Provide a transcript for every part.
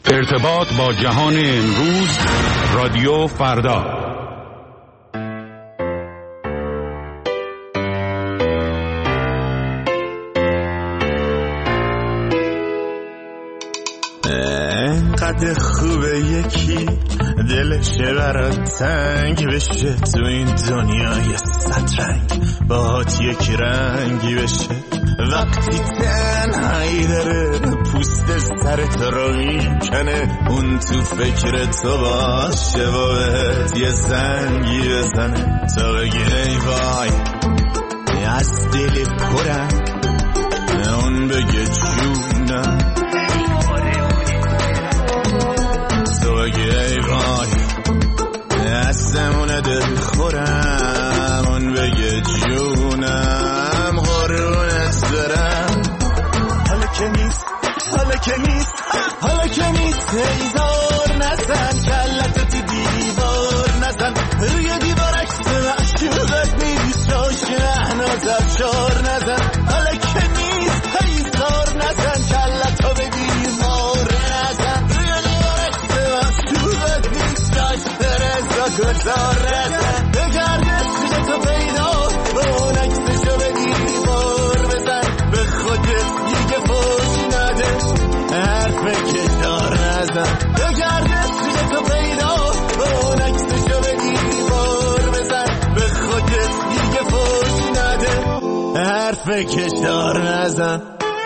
ارتباط با جهان امروز، رادیو فردا. انقدر خوبه یکی دلشه برات تنگ بشه، تو این دنیای صدرنگ باهات یک رنگی بشه. وقتی تنهایی داره پوست سرت رو میکنه، اون تو فکر تو باشه و بهت یه زنگی بزنه، تو بگی ای وای از دل پرم، اون بگه جونم، تو بگی ای وای دستمونه دل خورم، اون بگه جونم قرونت برم. حالا که نیست، حالا که نیست، حالا که نیست، هیزار نزن کلت تو دیوار نزن، روی دیوار عکس معشوقت نیست، شاشنه نازد شار نزن. حالا که نیست، هیزار نزن کلت تو به دیوار نزن، روی دیوار عکس معشوقت نیست، شاشنه گذار نزن. بگرده توی تو پیدا اون عکسشو به دیوار بزن، به خودت دیگه فوش نده، حرف کشدار نزن. بگرده توی تو پیدا اون عکسشو به دیوار بزن، به خودت دیگه فوش نده، حرف کشدار نزن.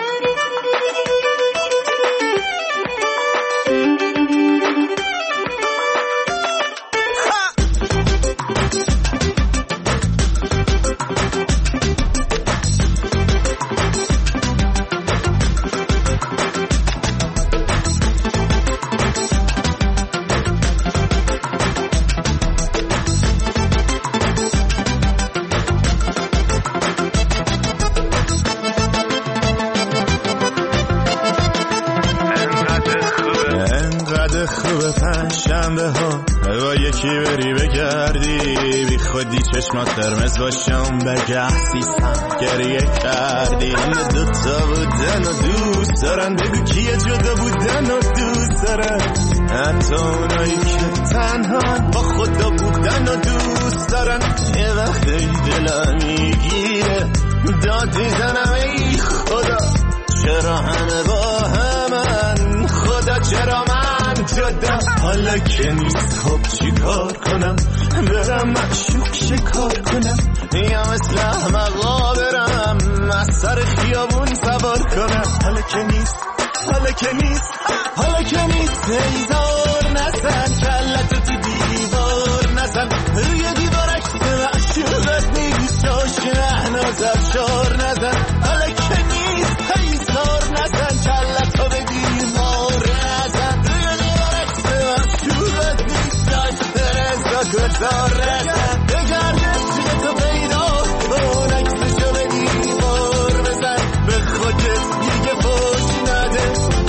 شنبه ها با یکی بری بگردی، بی خودی چشمات قرمز باشم بگه سیستم گریه کردی. همه دوتا بودن و دوست دارن، بگو کیه جدا بودن و دوست دارن، حتی اونایی که تنها با خدا بودن و دوست دارن. یه وقتی دلم میگیره داد میزنم ای خدا، چرا همه با همن، خدا چرا من جدا. حالا که نیست خب چی کار کنم، برم معشوق شکار کنم، یا مثل احمقا برم از سر خیابون سوار کنم. حالا که نیست، حالا که نیست، حالا که نیست، هیزار نزن کلتو تو دیوار نزن، روی دیوار عکس معشوقت نیست، شاشنه نازد شار نزن. حالا که نیست، هیزار نزن کلتو به دیوار نزن، روی دیوار عکس معشوقت نیست، شاشنه گذار نزن. بگرده توی تو پیدا اون عکسشو به دیوار بزن، به خودت دیگه فوش نده،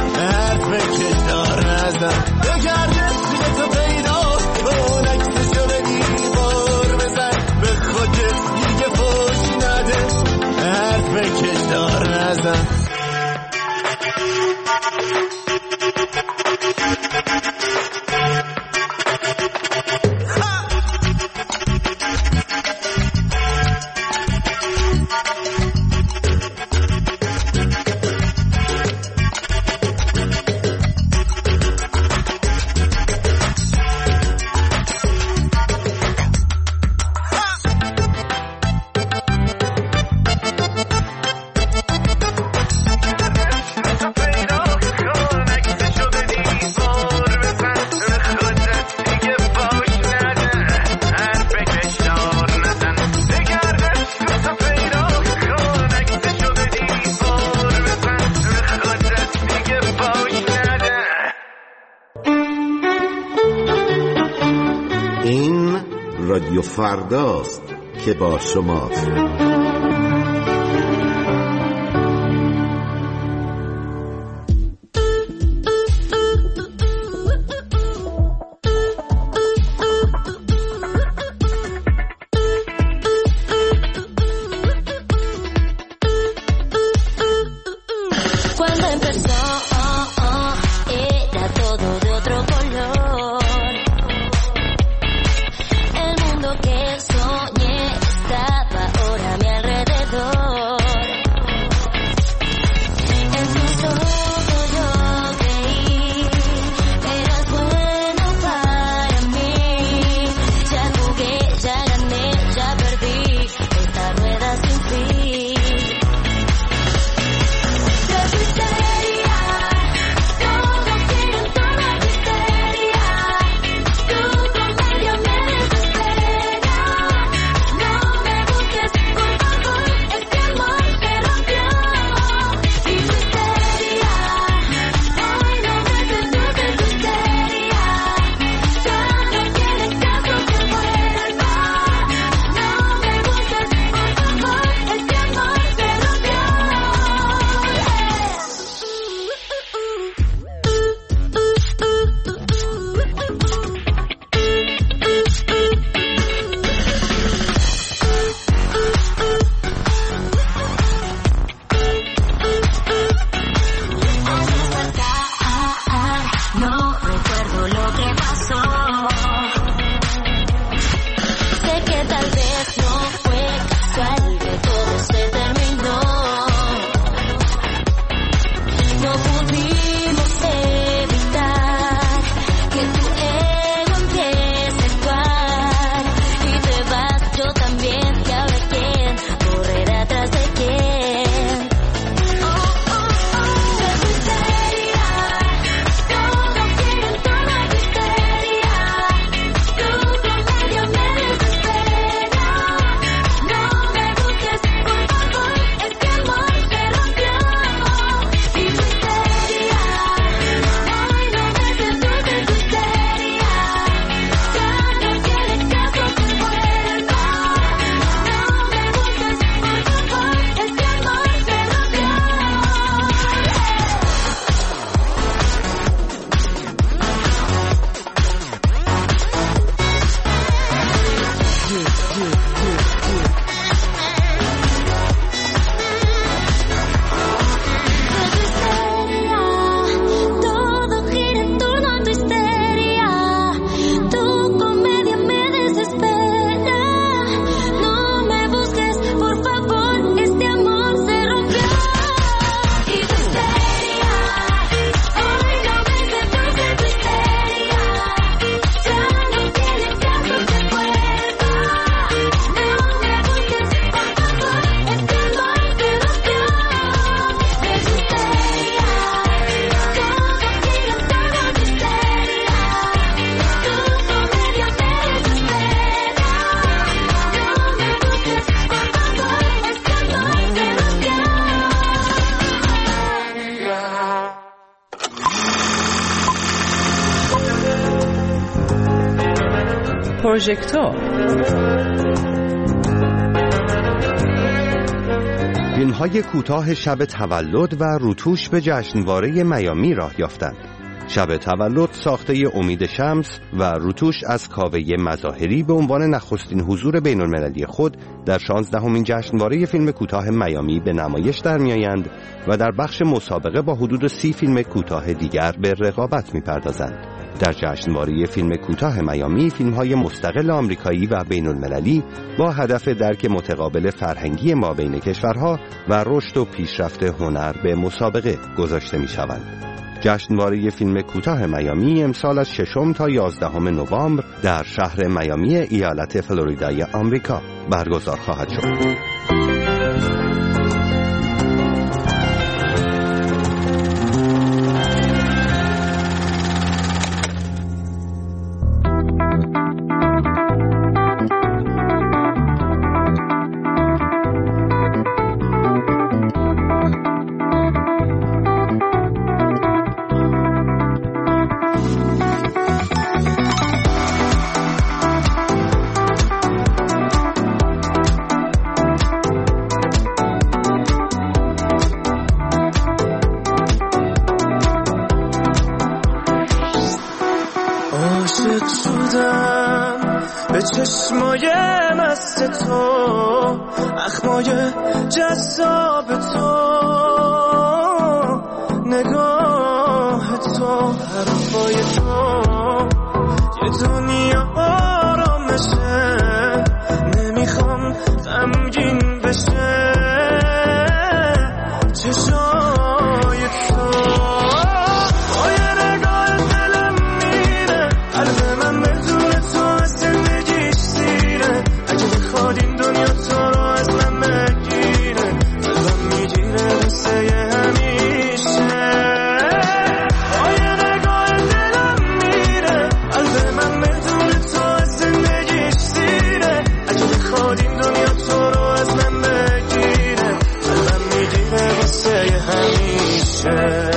حرف کشدار نزن. بگرده توی تو پیدا اون عکسشو به دیوار بزن، به خودت دیگه فوش نده، حرف کشدار نزن. رادیو فرداست که با شماست. Cuando empezó era todo پروژکتور. فیلم‌های کوتاه شب تولد و روتوش به جشنواره میامی راه یافتند. شب تولد ساخته امید شمس و روتوش از کاوه مظاهری به عنوان نخستین حضور بین‌المللی خود در 16مین جشنواره فیلم کوتاه میامی به نمایش در می‌آیند و در بخش مسابقه با حدود 30 فیلم کوتاه دیگر به رقابت می‌پردازند. در جشنواره فیلم کوتاه میامی فیلم‌های مستقل آمریکایی و بین‌المللی با هدف درک متقابل فرهنگی مابین کشورها و رشد و پیشرفت هنر به مسابقه گذاشته می‌شوند. جشنواره فیلم کوتاه میامی امسال از 6 تا 11 نوامبر در شهر میامی ایالت فلوریدای آمریکا برگزار خواهد شد. به چشمای مست تو، اخمای جذاب تو، نگاه تو، حرفای تو، یه دنیا آرامشه، نمیخوام غمگین بشه، چشای تو با یه نگاه دلم میره، قلب من بدون تو از زندگیش سیره، اگه بخواد این دنیا تو رو از من بگیره، قلبم میگیره واسه همیشه. با یه نگاه دلم میره، قلب من بدون تو از زندگیش سیره، اگه بخواد این دنیا تو رو از من بگیره، قلبم میگیره واسه همیشه.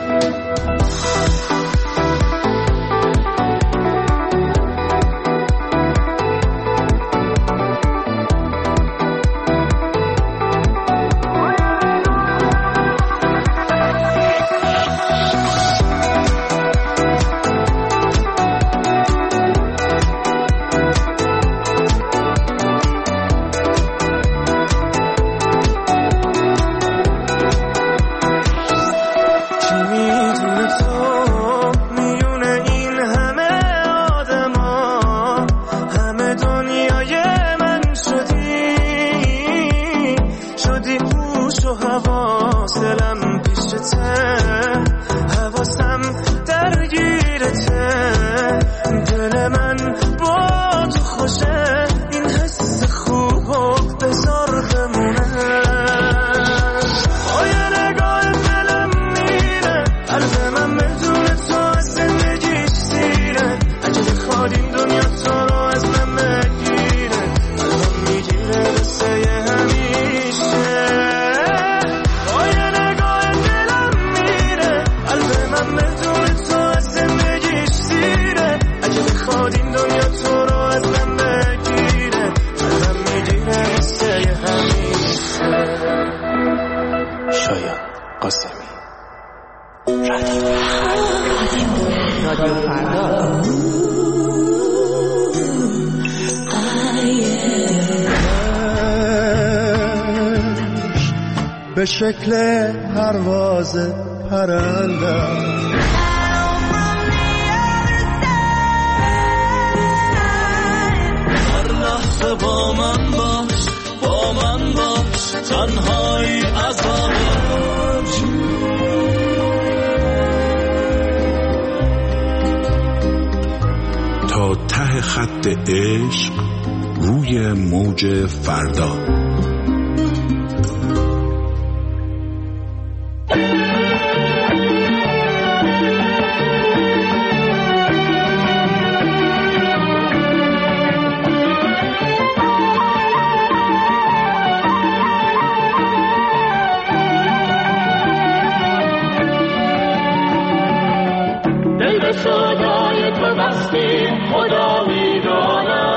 حواسم پیشته، حواسم درگیرته، دل من با تو خوشه، این حس خوب بذار بمونه. با یه نگاه دلم میره، قلب من بدون تو از زندگیش سیره، اگه بخواد این دنیا تو رو از من بگیره، قلبم میگیره واسه همیشه. این دنیا تو رو از من بگیره، قلبم میگیره واسه همیشه. شایان قاسمی، رادیو فردا. به شکل پرواز پرنده با من باش، با من باش، تنهایی عذابش. تا ته خط عشق روی موج فردا. صدای تو وقتی خدا میداند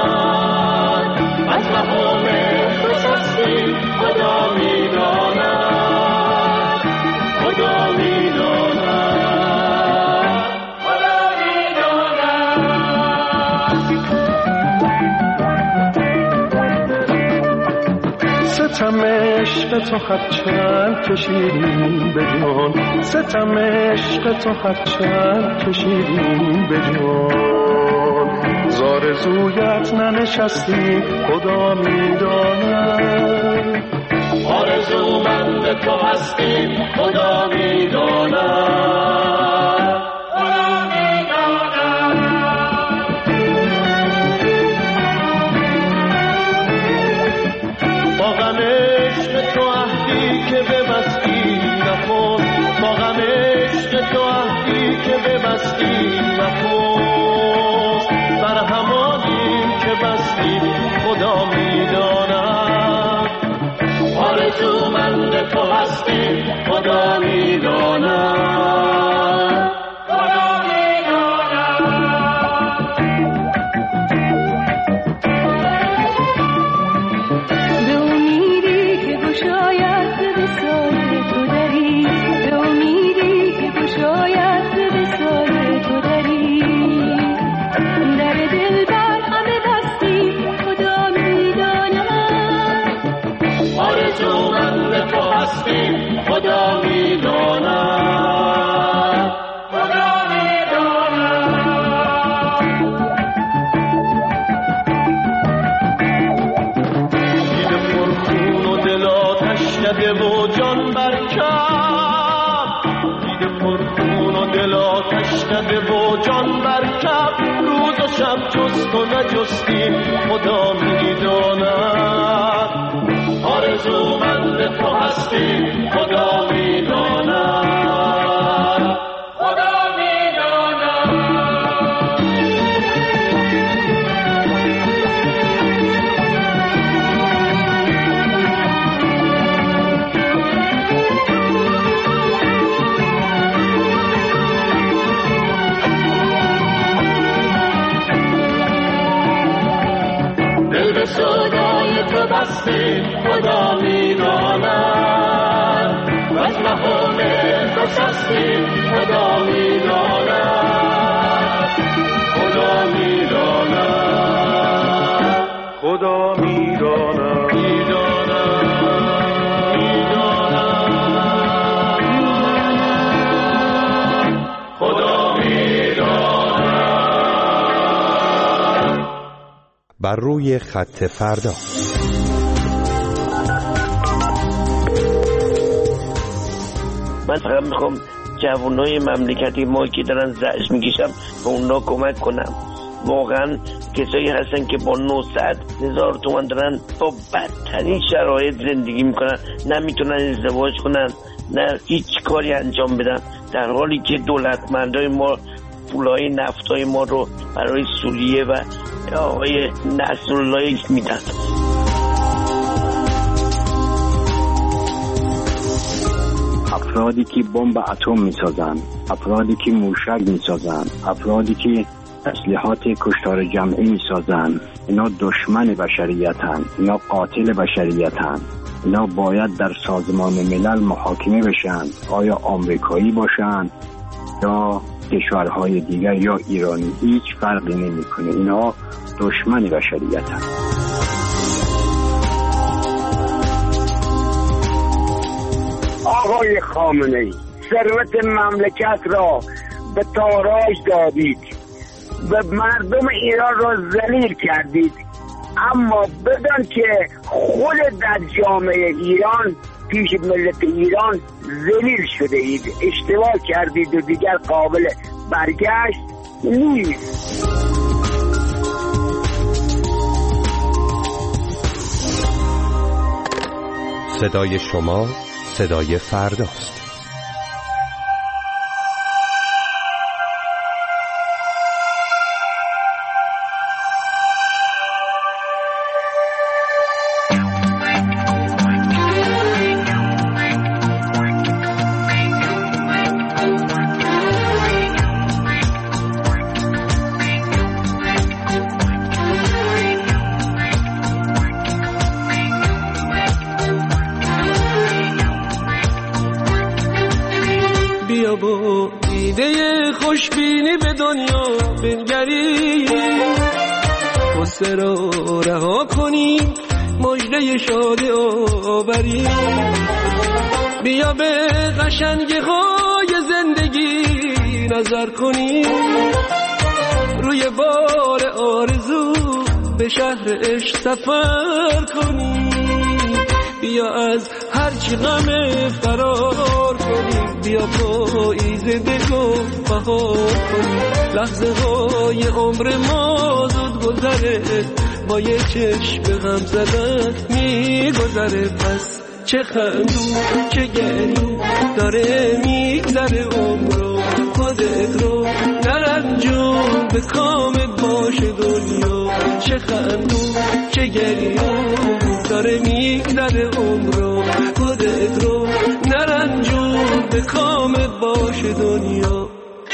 ستم عشق تو هرچند کشیدیم به جان، ستم عشق تو هرچند کشیدیم به جان، زارزویت ننشستی خدا میداند، آرزومند تو هستی خدا میداند، خدا میداند. با غم عشق تو عهدی که ببستی نکن، با غم عشق تو عهدی که ببستی نکن، بر همانی که بستی خدا میداند، آرزومند تو هستی خدا میداند، خدا میداند. به امیدی که گشاید به سال تو دری، به امیدی که گشاید به سال تو دری، در دل بر همه بستی خدا میداند، آرزومند تو هستی خدا میداند، خدا میداند. دیده پرخون و دل آتش کده و جان برکب، دیده پرخون و دل آتش کده و جان برکب، روز و شب جست و نجستی خدا میداند، آرزومند تو هستی خدا میداند، خدا میداند. دل به سودای تو بستی خدا میداند، و از مهام تو سستی خدا میداند، خدا میداند، خدا میداند، میداند، خدا میداند. بر روی خط فردا. من فقط میخوام جوانای مملکتی ما که دارن زجر میکشن به اونا کمک کنم. واقعا کسایی هستن که با 900,000 تومان دارن با بدترین شرایط زندگی میکنن، نمیتونن ازدواج کنن، نه هیچ کاری انجام بدن، در حالی که دولتمندای ما پولای نفتای ما رو برای سوریه و آقای نصرالله میدن. افرادی که بمب اتم میسازن، افرادی که موشک میسازن، افرادی که تسلیحات کشتار جمعی میسازن، اینا دشمن بشریتن، اینا قاتل بشریتن. اینا باید در سازمان ملل محاکمه بشن، آیا آمریکایی باشن یا کشورهای دیگر یا ایرانی، هیچ فرقی نمیکنه. اینا دشمن بشریتن. آقای خامنه‌ای، ثروت مملکت را به تاراج دادید، به مردم ایران را ذلیل کردید، اما بدان که خود در جامعه ایران پیش ملت ایران ذلیل شده اید، اشتباه کردید و دیگر قابل برگشت نیست. صدای شما صدای فرداست. بیا با ایده خوشبینی به دنیا بنگریم، غصه رو رها کنیم، مژده شادی آوری. بیا به قشنگی های زندگی نظر کنی، روی بار آرزو به شهر عشق سفر کنی. بیا از هرچی غم فرار کنی، بیا پاییز دلو بهار کنی. لحظه های عمر ما زود گذره، با یه چشم غم زدن میگذره. پس چه خندون چه گریون داره میگذره عمرو، خودت رو نرنجون به کامت باشه دنیا. چه خندون چه گریون داره میگذره عمرو، خودت رو نرنجون به کامت باشه دنیا.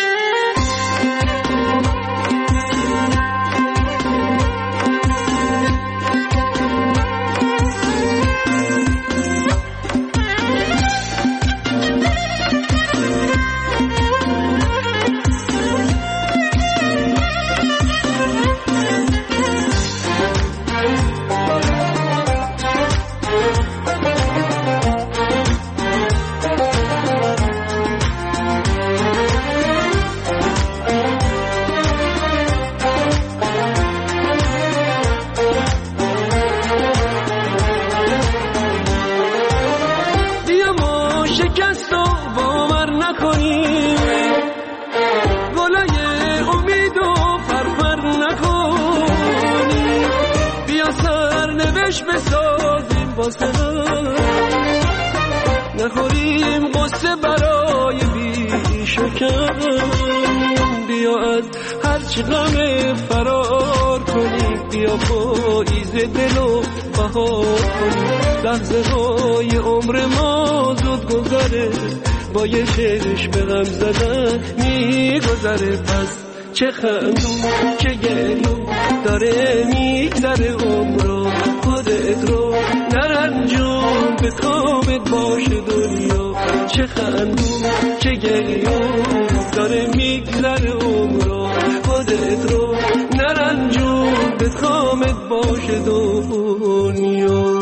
نخوریم قصه برای بیشکن. بیا از هرچی غم فرار کنی، بیا پاییز دلو بهار کنی. لحظه های عمر ما زود گذره، با یه چشم غم زدن میگذره. پس چه خندون چه گریون داره میگذره عمرو، خودت رو نرنجون به کامت باشه دنیا. چه خندون چه گریون داره میگذره عمرو، خودت رو نرنجون به کامت باشه دنیا.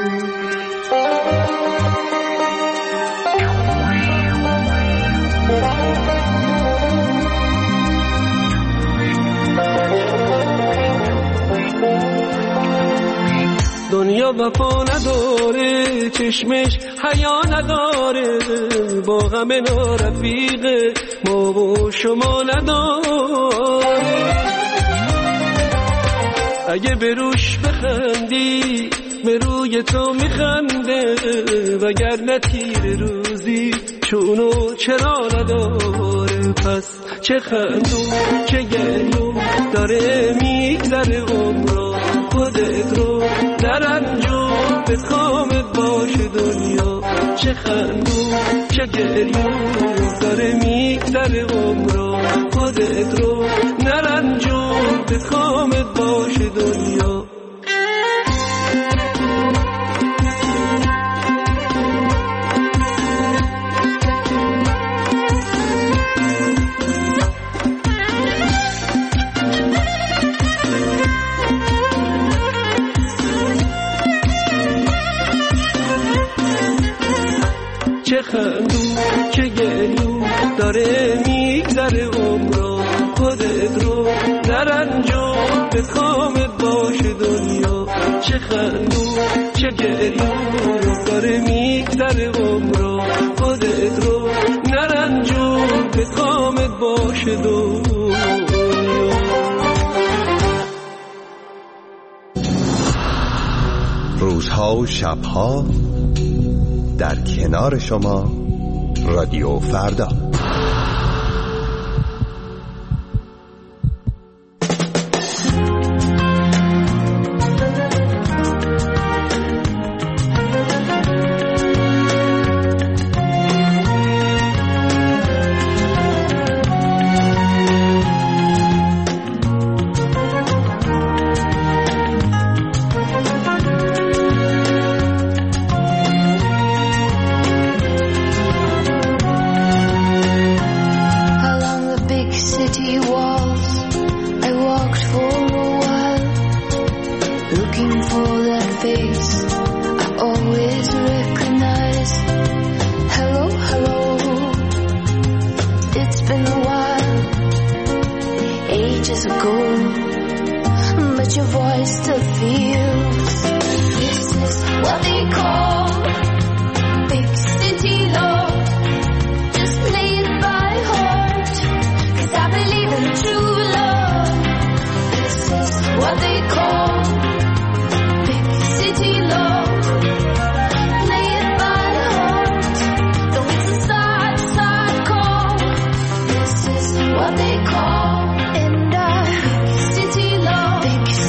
دنیا وفا نداره، چشمش حیا نداره، با غم نارفیقه ما و شما نداره. اگه به روش بخندی به روی تو میخنده، وگرنه تیر روزی چونو چرا نداره. پس چه خندون چه گریون داره میگذره عمرو، خودت رو نرنجون به کامت باشه دنیا. چه خندون چه گریون داره میگذره عمرو، خودت رو نرنجون به کامت باشه دنیا. چه خندون چه گریون داره میگذره عمرو، خودت رو نرنجون به کامت باشه دنیا. چه خندون چه گریون داره میگذره عمرو، خودت رو نرنجون به کامت باشه دنیا. روزها و شبها در کنار شما رادیو فردا. Looking for that face ages ago, but your voice still feels. This is what they call big city love. Just play it by heart, 'cause I believe in true love. This is what they call big city love. Play it by heart, though it's a sad, sad call. This is what they call big city love,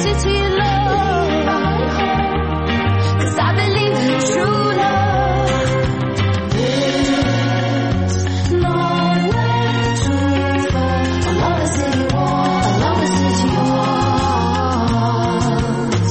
'cause I believe in true love. There's nowhere to fall along the city wall, along the city walls.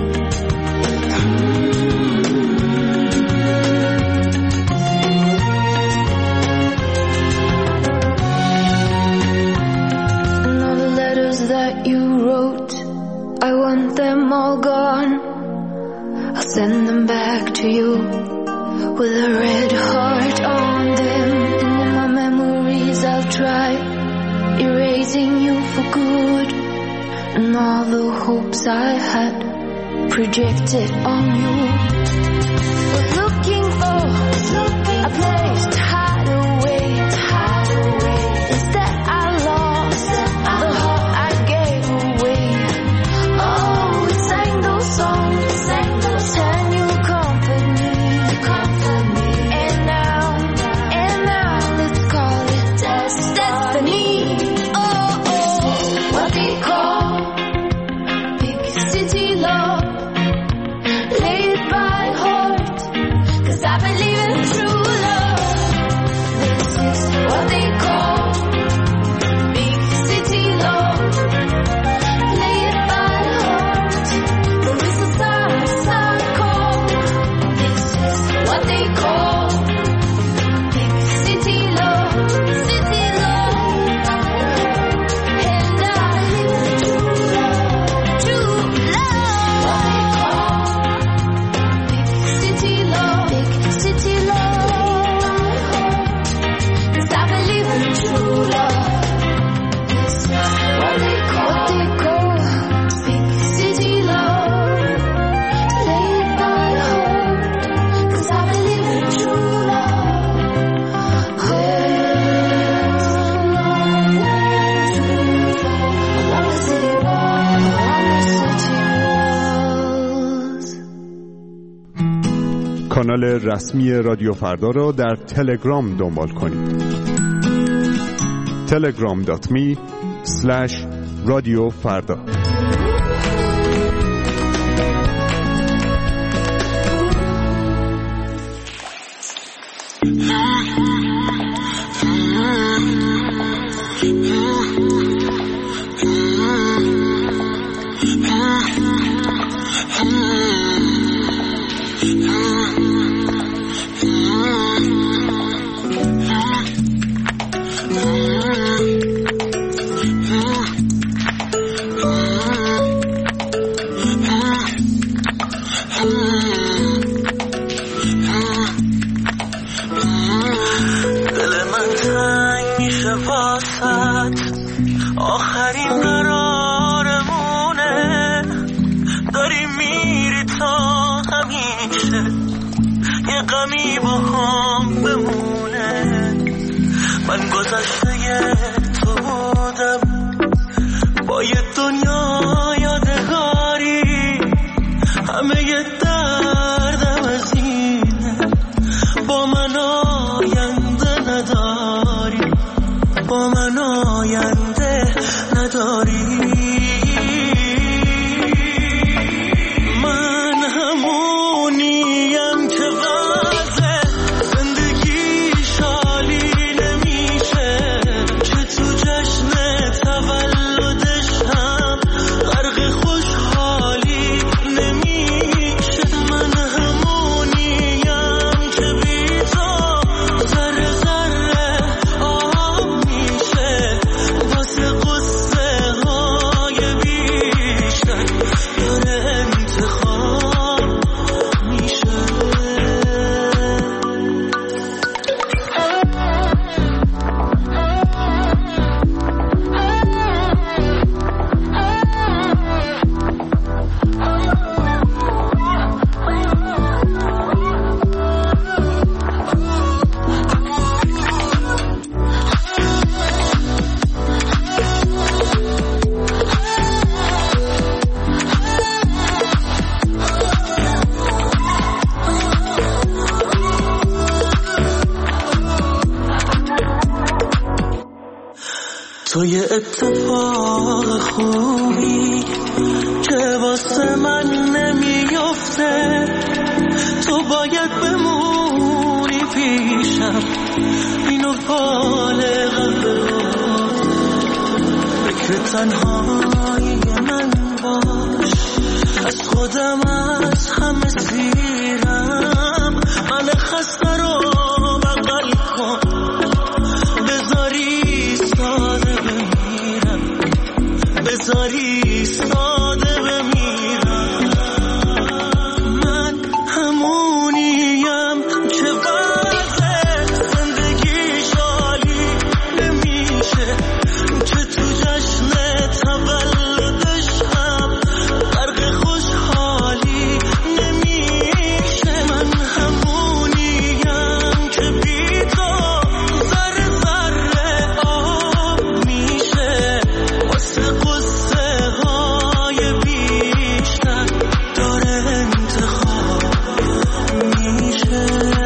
And all the letters that you wrote, I want them all gone. I'll send them back to you with a red heart on them. And in my memories I'll try erasing you for good, and all the hopes I had projected on you. Was looking for a place to hide away. Instead I lost the heart I gave away. Oh, we sang those songs, and you comfort me. And now let's call it destiny. Oh, what they call big city love. Lay it by heart, 'cause I believe in true love. This is what they call big city love. Lay it by heart, though it's a sad, sad call. This is what they call big city love, city love. And I live in true love. What they call big city love, 'cause I believe in true love. This is what they call big city love. Lay it by heart, 'cause I believe in true love. There's nowhere to fall along the city wall, along the city walls. کانال رسمی رادیو فردا را در تلگرام دنبال کنید. telegram.me/رادیو فردا. دل من تنگ میشه واسط، آخرین قرارمونه. داری میری تا همیشه یه غمی با هم بمونه. من گذشته تو بودم با یه دنیا یادگاری، همه یه دردم از اینه. با من آینده نداری، با من آینده نداری. من همونیم که وضع زندگی شالی نمیشه، که تو جشن تولدش هم غرق خوشحالی نمیشه. من همونیم که بی تو ذره ذره آب میشه، واسه قصه ها تو یه اتفاق خوبی که واسه من نمیفته، تو باید بمونی پیشم، اینو فالقم فکر تنهایی من باش، از خودم از همه سیرم، من خسته رو بغل کن، بذاری ساده بمیرم، بذاری ساده بمیرم. من همونیم که وضع زندگیش عالی نمیشه، که تو جشن تولدش هم غرق خوشحالی نمیشه. من همونیم که بی تو ذره ذره آب میشه، واسه قصه های بیشتر داره انتخاب میشه.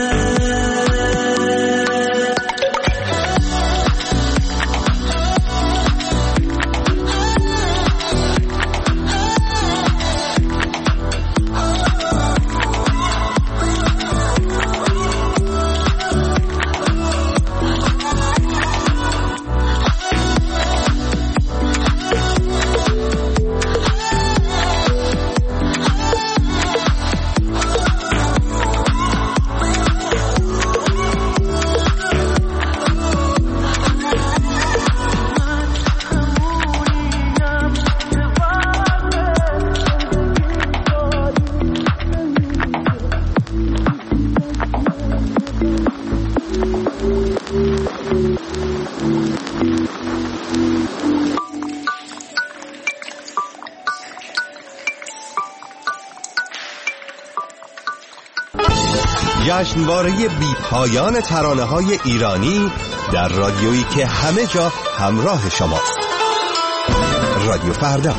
جشنواره بی پایان ترانه‌های ایرانی در رادیویی که همه جا همراه شماست. رادیو فردا.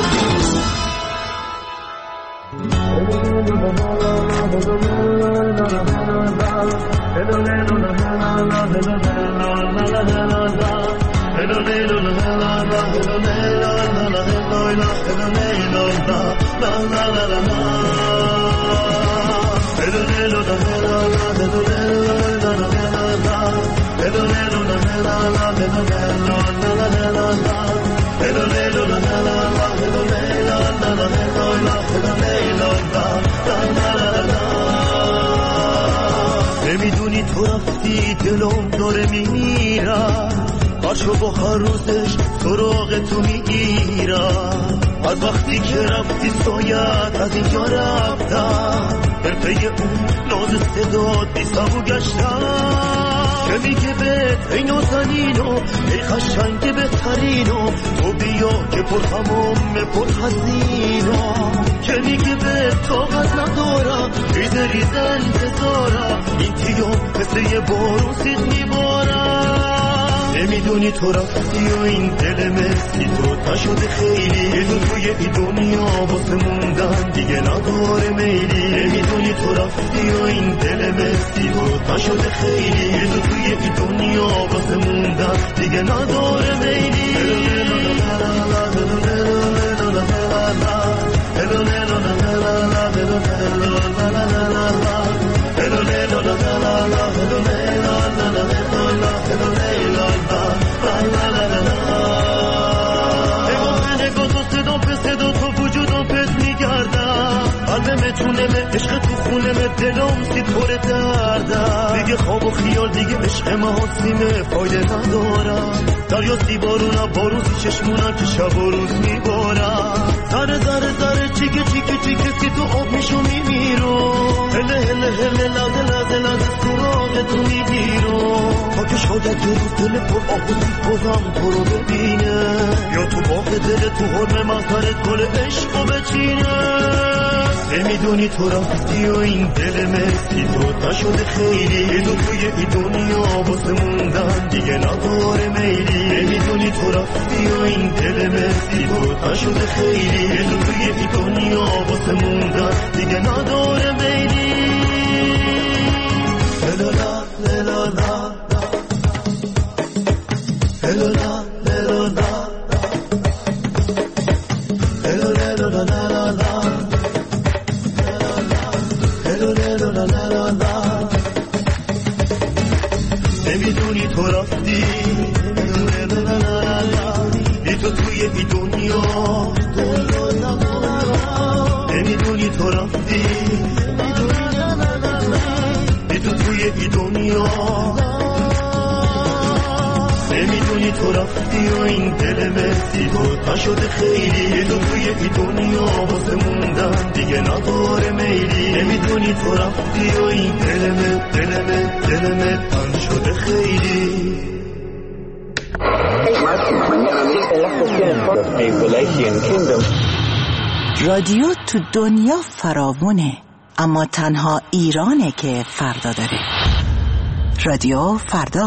نمیدونی تو رفتی دلم داره میمیرم، پاشو با هر روزش سراغ تو میگیرم، از وقتی که رفتی سایت از اینجا رفتم، در پی اون ناز صدات بی صبو گشتم، که میگه بهت ای نازنینو ای قشنگ بهترینو، تو بیا که پر هموم پر حزینو، که میگه بهت طاقت ندارم ریزه ریزه انتظارم، این تیو مثل یه بارون سید میبارم. نمیدونی تو رفتی و این دل مسی تو نشده خیلی، یه دو توی این دنیا واسه موندن دیگه نداره میلی. نمیدونی تو رفتی و این دل مسی تو نشده خیلی، یه دو توی این دنیا واسه موندن دیگه نداره میلی. عشق تو خونمه دلم سید پر دردم، دیگه خواب و خیال دیگه عشق محاسیمه فایده ندارم، دریا سیبارونم با روزی چشمونم که شب و روز میبارم، ذره ذره ذره چیکه چیکه چیکه که تو آب میشو میمیرم، هله هله هله لده لده لده سراغ تو میگیرم، تا که شاید یه روز دل پر آب و سید بازم تو رو ببینه، یا تو باغ دل تو حرم مزارت گل عشقو بچینه. نمیدونی تو رفتی و این دل مسی تو نشده خیلی، یه دو توی این دنیا واسه موندن دیگه نداره میلی. نمیدونی تو رفتی و این دل مسی تو نشده خیلی، یه دو توی این دنیا واسه موندن دیگه نداره میلی. هلالا هلالا هلالا نمیدونی تو رفتی بی تو توی این دنیا نمیدونی تو رفتی بی تو توی این دنیا نمیدونی تو رفتی و این دل مهدی تو نشده خیلی تو توی این دنیا واسه موندن دیگه نداره میلی نمیدونی تو رفتی و این دل تن شده خیلی رادیو تو دنیا فراوونه، اما تنها ایرانه که فردا داره. رادیو فردا.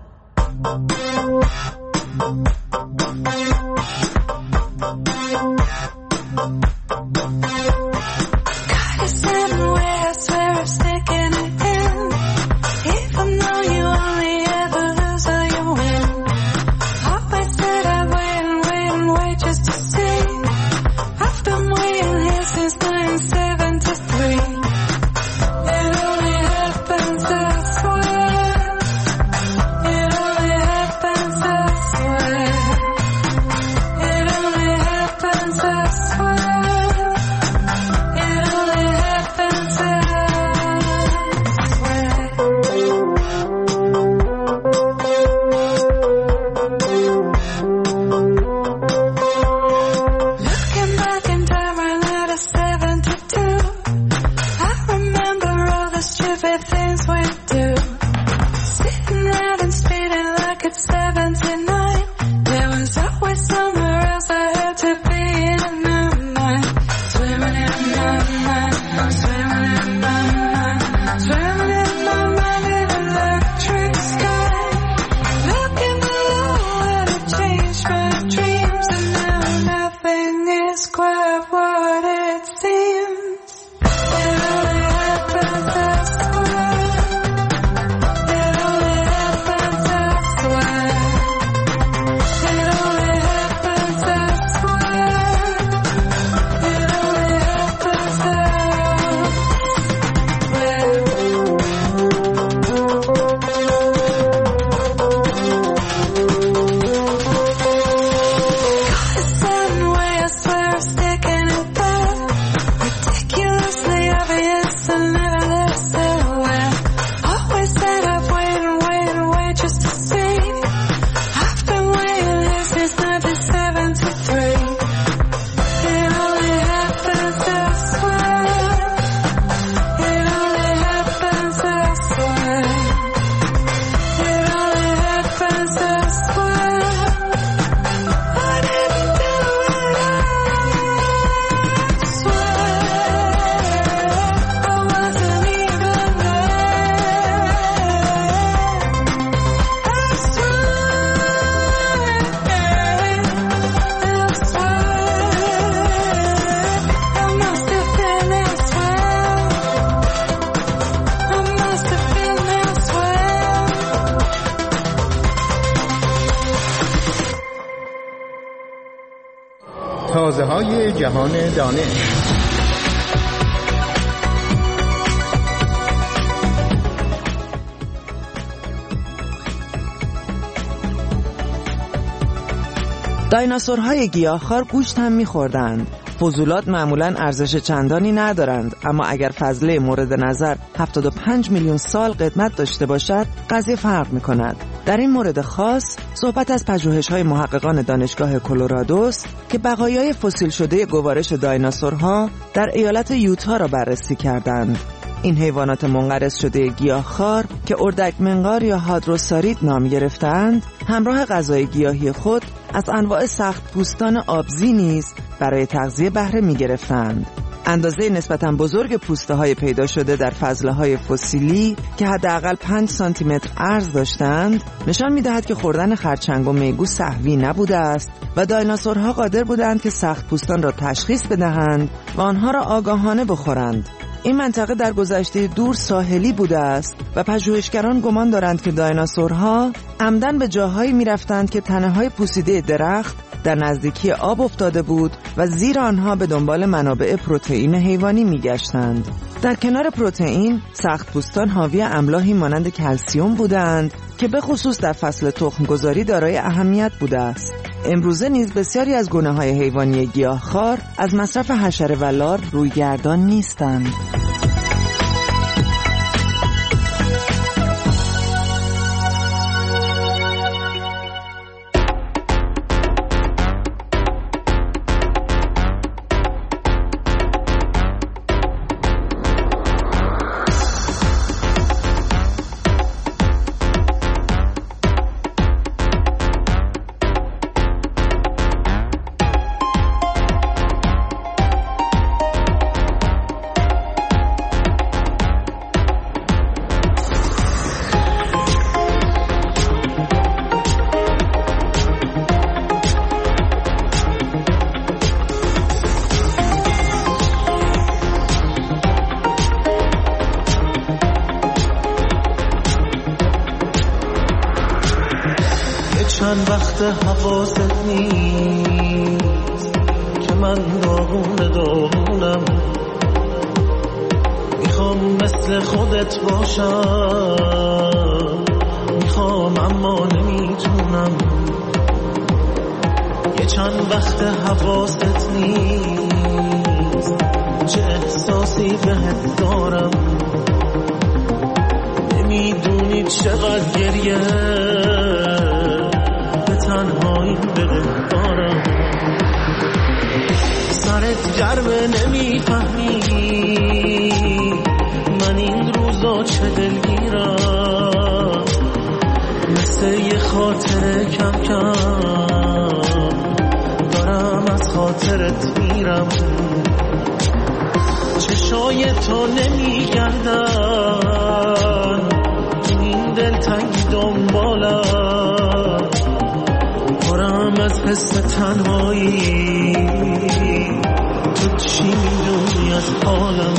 تازه‌های جهان دانش. دایناسورهای گیاهخوار گوشت هم می‌خوردند. فضولات معمولاً ارزش چندانی ندارند، اما اگر فضله مورد نظر 75 میلیون سال قدمت داشته باشد، قضیه فرق می‌کند. در این مورد خاص صحبت از پژوهش‌های محققان دانشگاه کلرادوست که بقایای فسیل شده گوارش دایناسورها در ایالت یوتا را بررسی کردند. این حیوانات منقرض شده گیاهخوار که اردک منقار یا هادروساریت نام گرفتند، همراه غذای گیاهی خود از انواع سخت پوستان آبزی نیز برای تغذیه بهره می‌گرفتند. اندازه نسبتاً بزرگ پوسته‌های پیدا شده در فضله‌های فسیلی که حداقل 5 سانتی متر عرض داشتند نشان می‌دهد که خوردن خرچنگ و میگو سهوی نبوده است و دایناسورها قادر بودند که سخت پوستان را تشخیص بدهند و آنها را آگاهانه بخورند. این منطقه در گذشته دور ساحلی بوده است و پژوهشگران گمان دارند که دایناسورها عمدن به جاهایی می‌رفتند که تنه‌های پوسیده درخت در نزدیکی آب افتاده بود و زیر آنها به دنبال منابع پروتئین حیوانی می‌گشتند. در کنار پروتئین، سخت‌پوستان حاوی املاحی مانند کلسیم بودند که به خصوص در فصل تخم‌گذاری دارای اهمیت بوده است. امروزه نیز بسیاری از گونه‌های حیوانی گیاهخوار از مصرف حشره و لارو رویگردان نیستند. چند وقت حواست نیست که من داغونم، میخوام مثل خودت باشم، میخوام اما نمیتونم. یه چند وقت حواست نیست چه احساسی بهت دارم، نمیدونی چقدر گریه تنهایی بهت دارم. سرت گرمه نمیفهمی من این روزا چه دلگیرم، مثل یه خاطر کم کم دارم از خاطرت میرم. چشای تو نمیگردن تو این دلتنگی دنبالم، پرم از حس تنهایی، تو چی میدونی از حالم؟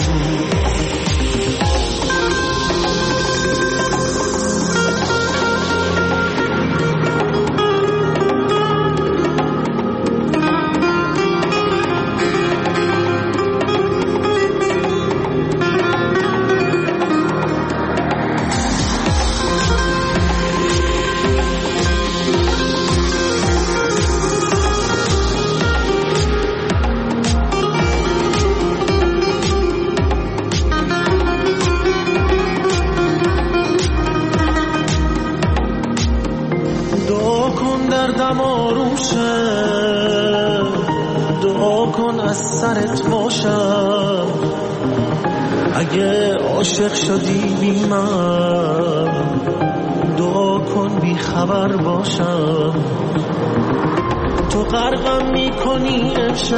دعا کن از سرت باشم، اگه عاشق شدی بی من دعا کن بی خبر باشم. تو غرقم میکنی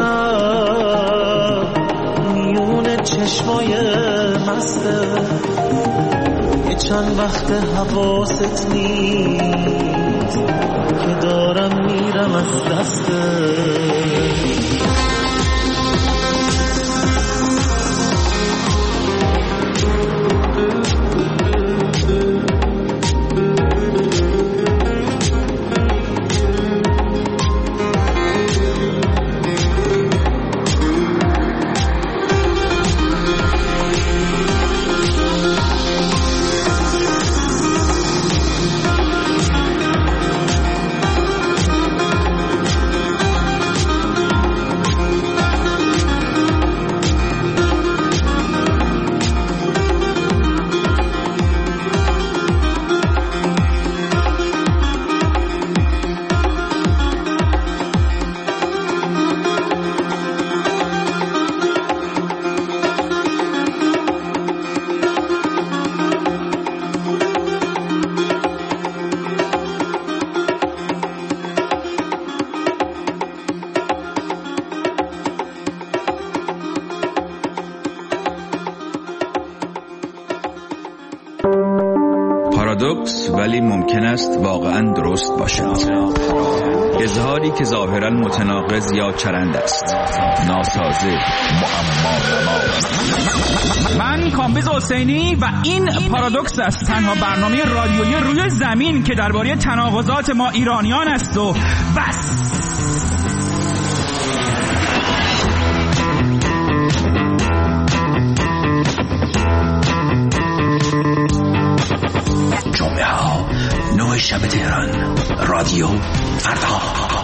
امشب میون چشمای مسته، یه چند وقت حواست نیست که دارم میرم از دسته. پارادوکس ولی ممکن است واقعا درست باشد. اظهاری که ظاهرا متناقض یا چرند است، ناسازه، معما. من کامبیز حسینی و این پارادوکس است، تنها برنامه رادیویی روی زمین که درباره تناقضات ما ایرانیان است و بس. جمعه ها 9 شب تهران، رادیو فردا.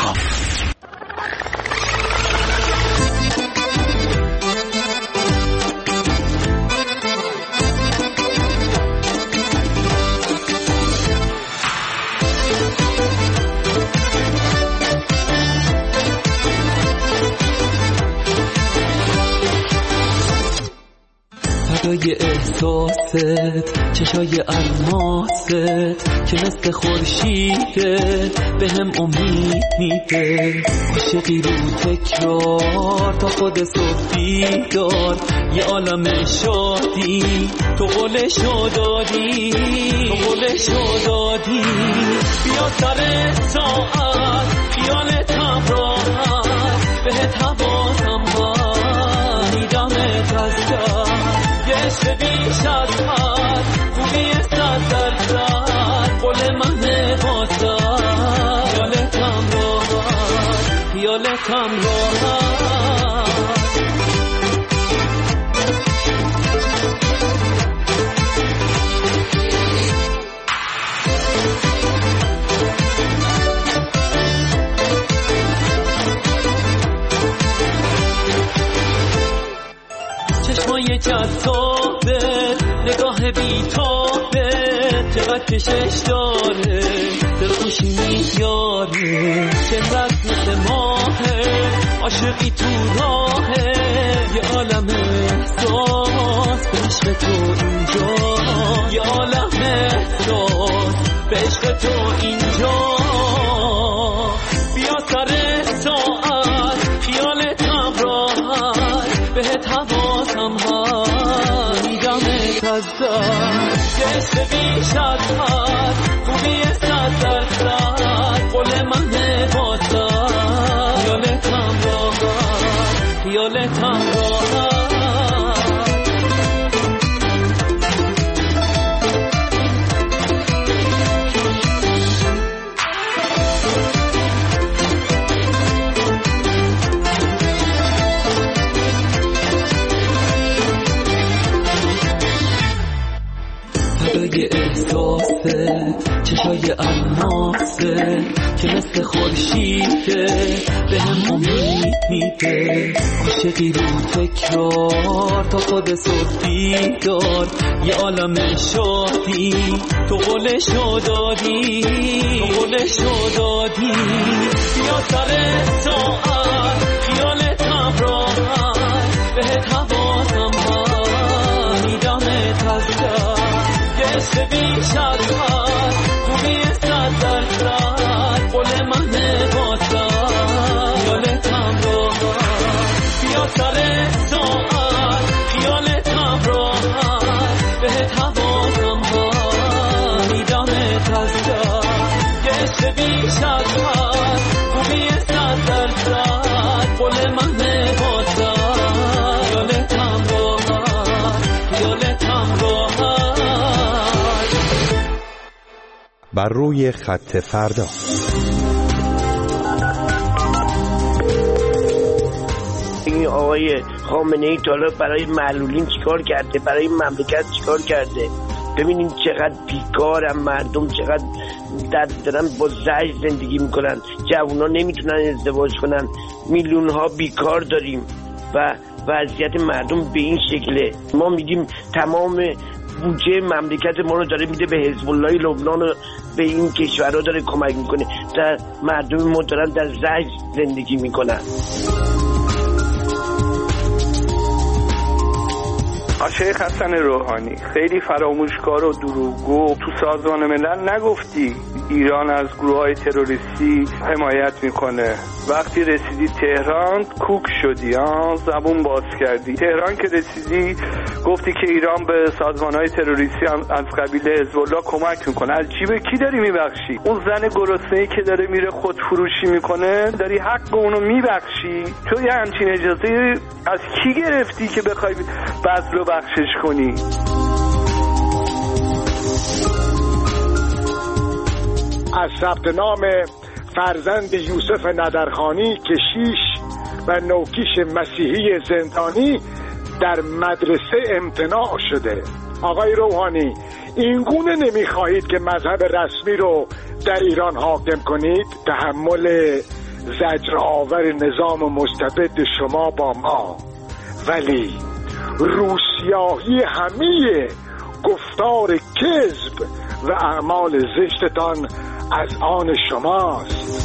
فدای احساست، چشای الماست که مثل خورشیده به هم امید میده. عاشقی رو تکرار تا خود صبح بیدار، یه عالم شادی تو قولشو دادی، تو قولشو دادی. بیا سر ساعت خیالتم راحت، بهت حواسم هست میدمت از دست. یه عشق بیش از حد، خوبی 100%، قول من واسد. خیالتم راحت، خیالتم راحت. چشمای جذابه، نگاه بیتابه، چقدر کشش داره، دلخوشی میاره. چقدر مثل ماهه، عاشقی تو راهه. یه عالم احساس به عشق تو اینجا، یه عالم احساس به عشق تو اینجا. بیا سر ساعت خیالتم راحت، بهت حواسم هست میدمت از دست. یه عشق بیش از حد، خوبی 100%، قول من واسد. خیالتم راحت، خیالتم راحت. فدای احساسه، چشای الماسه که مثل خورشیده به هم امید میده. عاشقی رو تکرار تا خود صبح بیدار، یه عالم شادی تو قولشو دادی، تو قولشو دادی. بیا سر ساعت خیالتم راحت، بهت حواسم هست میدمت از دست. یه عشق بیش از حد، خوبی 100%، قول من واسد. خیالتم راحت، بیا سر ساعت خیالتم راحت، بهت حواسم هست میدمت از دست. یه عشق بیش از حد، خوبی 100%، قول من واسد. خیالتم راحت، خیالتم راحت. بر روی خط فردا. این آقای خامنه‌ای تا برای معلولین چیکار کرده، برای مملکت چیکار کرده. ببینیم چقدر بیکارن مردم، چقدر دارن با زجر زندگی میکنن. جوونا نمیتونن ازدواج کنن، میلیون ها بیکار داریم و وضعیت مردم به این شکله. ما میگیم تمام بودجه مملکت ما رو داره میده به حزب الله لبنان و به این کشورها داره کمک میکنه، در مردم ما دارن در زجر زندگی میکنن. شیخ حسن روحانی، خیلی فراموشکار و دروغگو، تو سازمان ملل نگفتی ایران از گروه‌های تروریستی حمایت میکنه؟ وقتی رسیدی تهران کوک شدی، زبون باز کردی. تهران که رسیدی گفتی که ایران به سازمان‌های تروریستی از قبیل حزب الله کمک میکنه. از جیب کی داری میبخشی؟ اون زن گرسنه‌ای که داره میره خودفروشی میکنه داری حق اونو میبخشی؟ تو یه همچین اجازه از کی گرفتی که بخوای بذل رو بخشش کنی؟ از ثبت نام فرزند یوسف ندرخانی که 6 و نوکیش مسیحی زندانی در مدرسه امتناع شده. آقای روحانی، این گونه نمیخواهید که مذهب رسمی رو در ایران حاکم کنید؟ تحمل زجرآور نظام مستبد شما با ما، ولی روسیاهی همه گفتار کذب و اعمال زشتتان از آن شماست.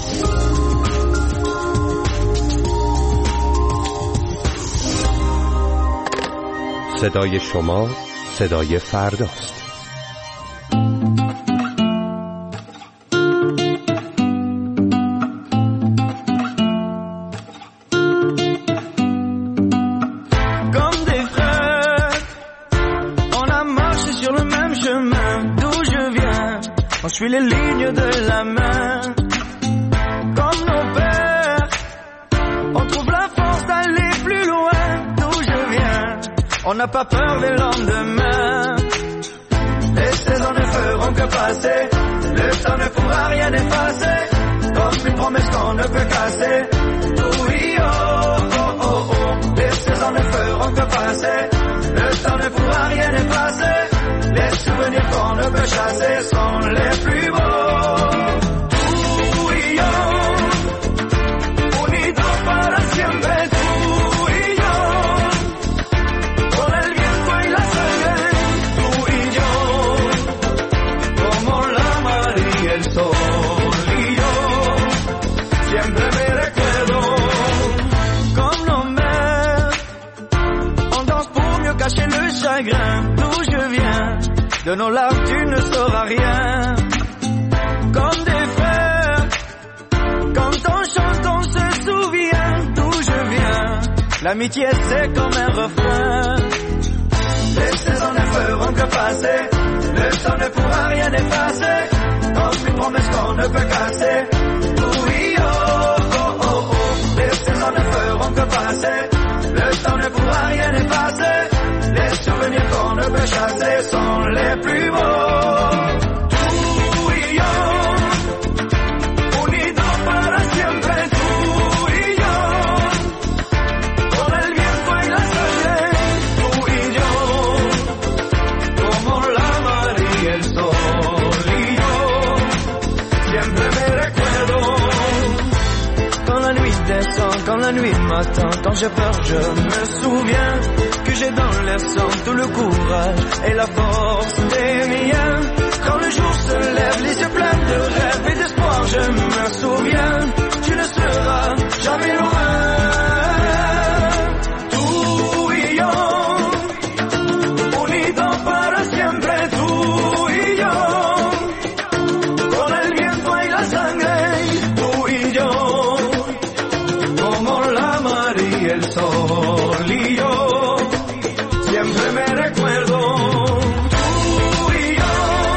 صدای شما صدای فرداست. Je suis les lignes de la main. Comme nos pères, on trouve la force d'aller plus loin. D'où je viens, on n'a pas peur des lendemains. Les saisons ne feront que passer, le temps ne pourra rien effacer. Comme une promesse qu'on ne peut casser. Oui, oh, oh, oh, oh. Les saisons ne feront que passer, le temps ne pourra rien effacer. Les souvenirs qu'on ne peut chasser sont les plus beaux. Tú y yo, unidos para siempre. Tú y yo, con el viento y la sangre. Tú y yo, como la mar y el sol. Y yo, siempre me recuerdo. Comme nos mères, on danse pour mieux cacher le chagrin. D'où je viens, de nos larmes tu ne sauras rien. Comme des frères, quand on chante on se souvient. D'où je viens, l'amitié c'est comme un refrain. Les saisons ne feront que passer, le temps ne pourra rien effacer. Comme une promesse qu'on ne peut casser. Oui, oh, oh, oh, oh. Les saisons ne feront que passer, le temps ne pourra rien effacer. Les souvenirs qu'on ne peut chasser sont les plus beaux. Tú y yo, unidos para siempre. Tú y yo, con el viento y la sangre. Tú y yo, como la mar y el sol. Y yo, siempre me recuerdo. Quand la nuit descend, quand la nuit m'attend, quand j'ai peur je me souviens que j'ai dans le sang tout le courage et la force des miens. Quand le jour se lève, les yeux pleins de rêves et d'espoir, je me souviens, tu ne seras jamais loin. Tú y yo, unidos para siempre. Tú y yo, con el viento y la sangre. Tú y yo, como la mar y el sol. Y yo, siempre me recuerdo. Tú y yo,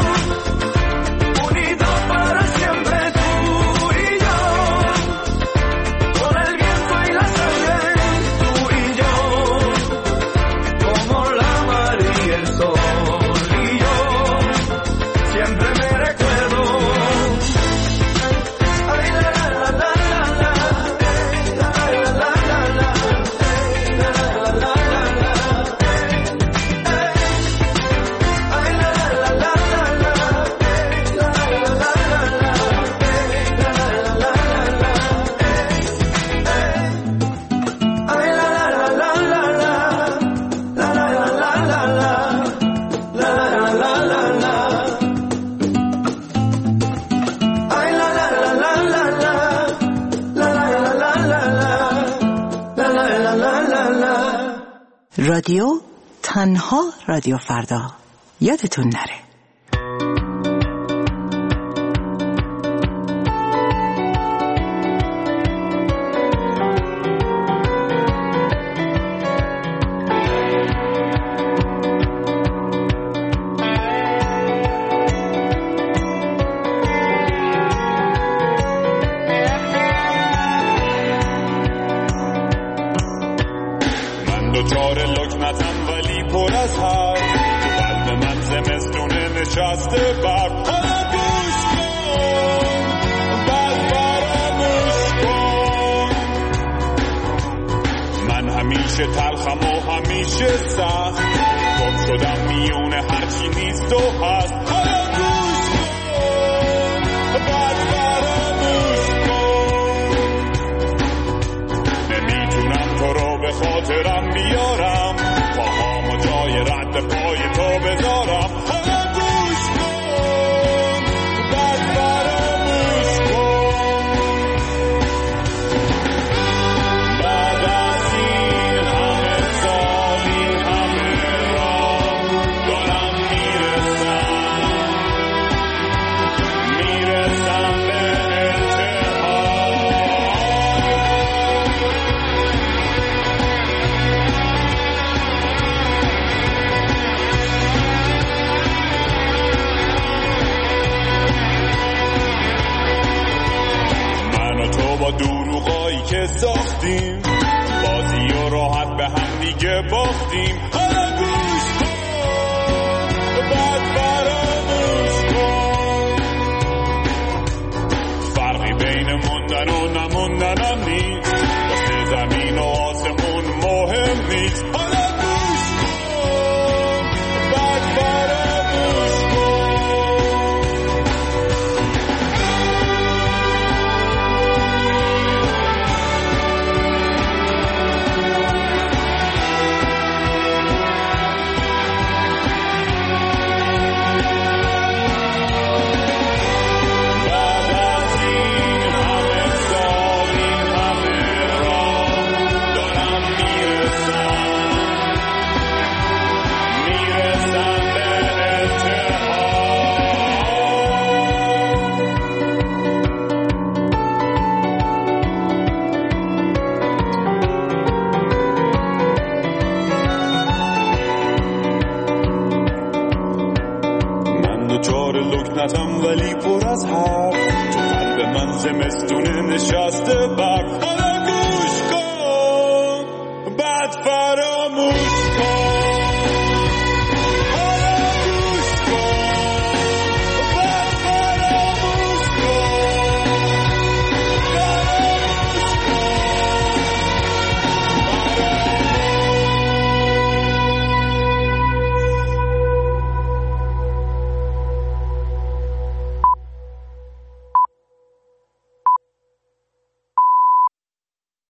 unidos para siempre. Tú y yo, con el viento y la sangre. Tú y yo, como la mar y el sol. Y yo, siempre me recuerdo. Ay, la, la, la, la, la, la, la, la, la, la. رادیو تنها رادیو فردا، یادتون نره. دوچار لکنتم ولی پر از حرف، تو قلب من زمستونه نشسته برف. حالا گوش کن بعد فراموش کن، من همیشه تلخم و همیشه سخت، گم شدم میون هرچی نیست و هست. حالا گوش کن بعد فراموش کن، نمیتونم تو رو به خاطرم بیارم، پاهامو جای رد پای تو بذارم. حالا گوش کن بعد فراموش کن، بعد از این همه سال این همه راه دارم میرسم به انتها. من و تو با دروغایی که ساختیم، بازی و راحت به هم دیگه باختیم. حالا گوش کن بعد فراموش کن، فرقی بین موندن و نموندنم نیست، واسه زمین و آسمون مهم نیست. حالا گوش کن بعد فراموش کن. بعد از این همه سال این همه راه دارم میرسم به انتها. من دوچار لکنتم ولی پر از حرف، تو قلب من زمستونه نشسته